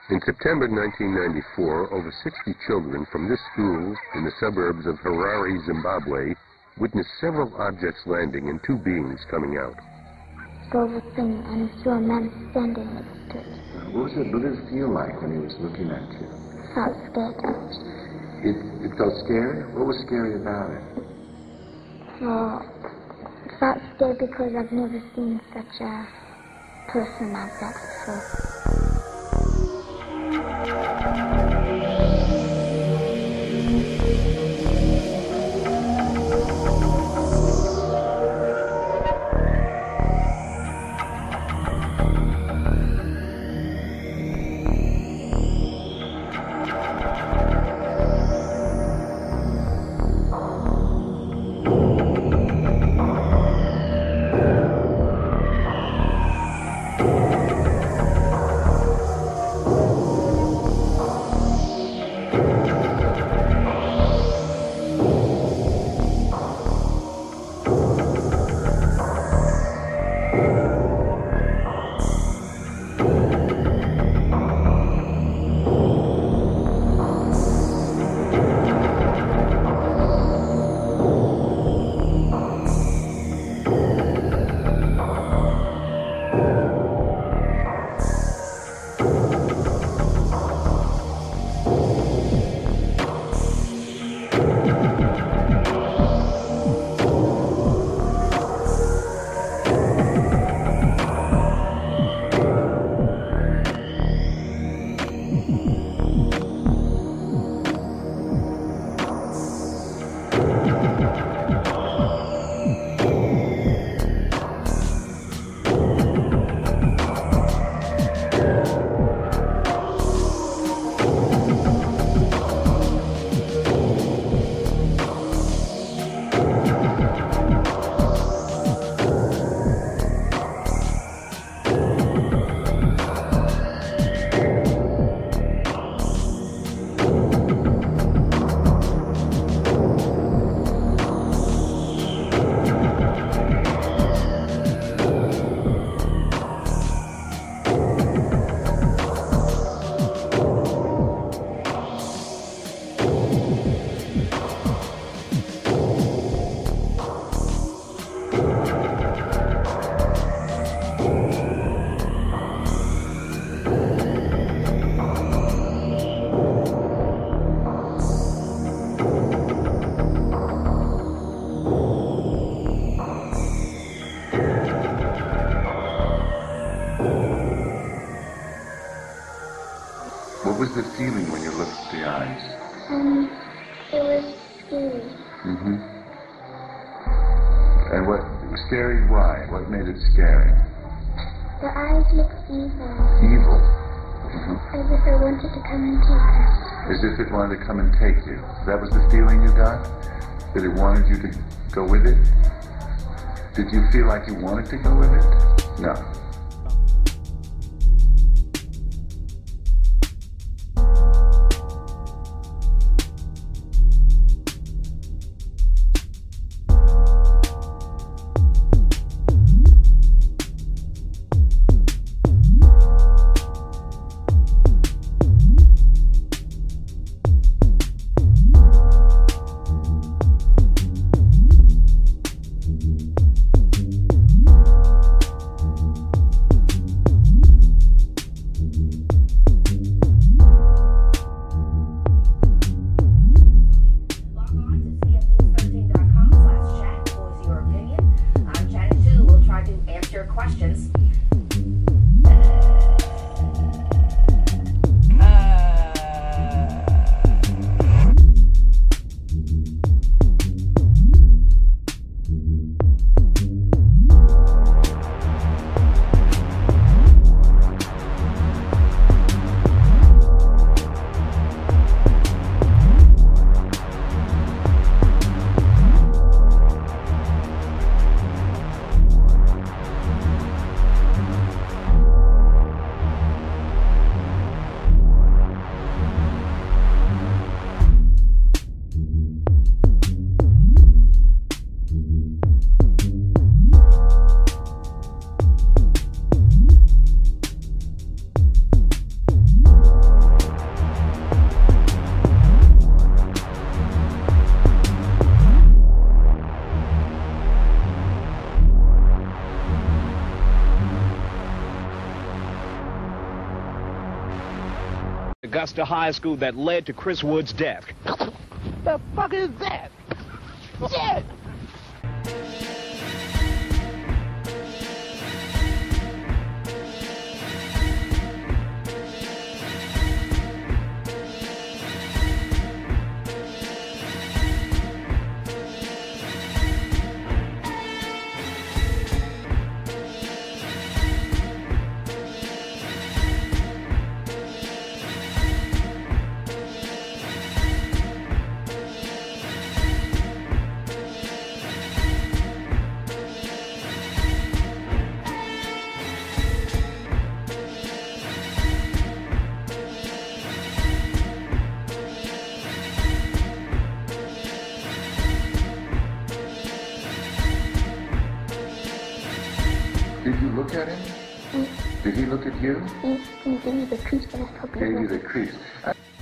In September 1994, over 60 children from this school in the suburbs of Harare, Zimbabwe, witnessed several objects landing and two beings coming out. Silver thing, and I saw a man standing next to it. What was it feel like when he was looking at you? Felt scared. It felt scary? What was scary about it? Well, I felt scared because I've never seen such a person like that before. What was the feeling when you looked at the eyes? It was scary. Mm-hmm. And what, scary why? What made it scary? The eyes looked evil. Evil? Mm-hmm. As if it wanted to come and take us. As if it wanted to come and take you. That was the feeling you got? That it wanted you to go with it? Did you feel like you wanted to go with it? No. Augusta High School that led to Chris Wood's death. The fuck is that? Shit! Did you look at him? Did he look at you? He gave me the creeps, but it's probably Gave you the creeps.